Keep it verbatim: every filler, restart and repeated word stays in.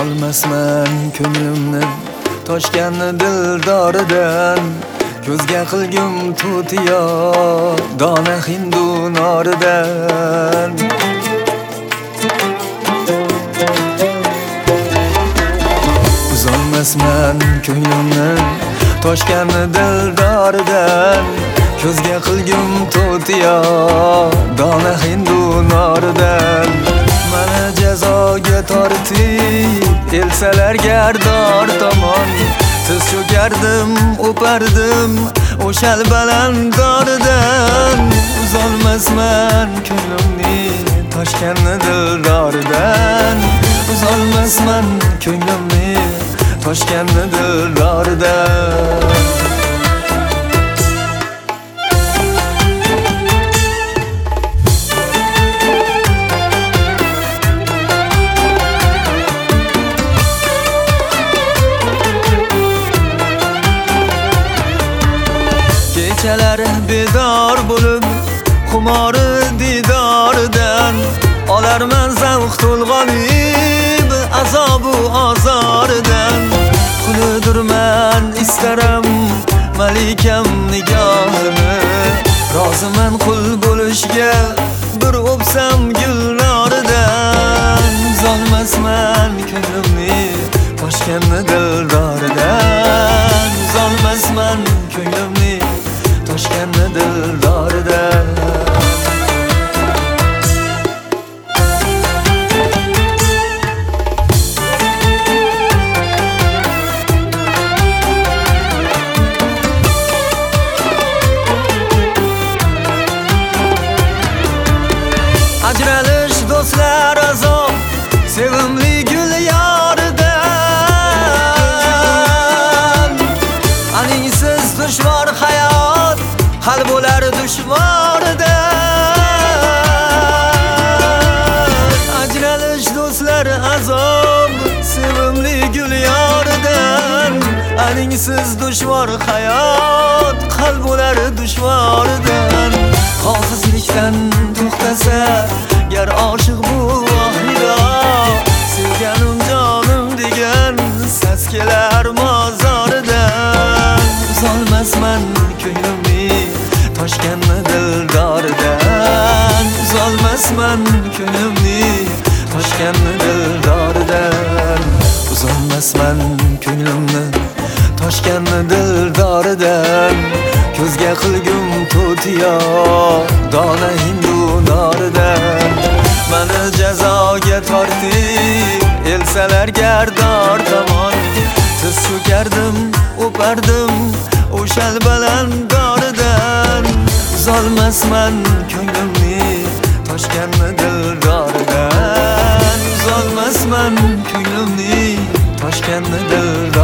uzolmasman ko'nglimni toshgan dildoridan. Ko'zga qilgum tutiyo dona hindu noridan. Uzolmasman ko'nglimni toshgan dildoridan. Ko'zga qilgum tutiyo dona hindu noridan. Mana jazoga tortib elsalar gardor tomon. Tiz cho'kardim, o'pardim o'shal baland doridan. Uzolmasman ko'nglimni toshgan dildoridan. Uzolmasman ko'nglimni toshgan dildoridan. Kechalar bedor bo'lib xumori didoridan. Olarman zavq to'lg'onib azobu ozoridan. Quludurman istaram malikam nigohini. Roziman qul bo'lishga bir o'psam gulnoridan. Uzolmasman ko'nglimni toshgan dildoridan. Uzolmasman ko'nglimni toshgan dildoridan. Ajralish do'stlar azob, sevimli gul yoridan. Aningsiz dushvor hayot hal bo'lar dushvoridan. Ajralish do'stlar azob, sevimli gul yoridan. Aningsiz dushvor hayot hal bo'lar dushvoridan. Hofizlikdan to'xtasa gar oshiq bu oxiro. Sevganim jonim degan sas kelar mozoridan. Uzolmasman ko'nglimni toshgan dildoridan. Uzolmasman ko'nglimni toshgan dildoridan. Uzolmasman ko'nglimni toshgan dildoridan. Ko'zga qilgum tutiyo dona hindu noridan. Mani jazoga tortib elsalar gardor tomon. Tiz cho'kardim, o'pardim o'shal baland doridan. Uzolmasman ko'nglimni toshgan dildoridan. Uzolmasman ko'nglimni toshgan dildoridan.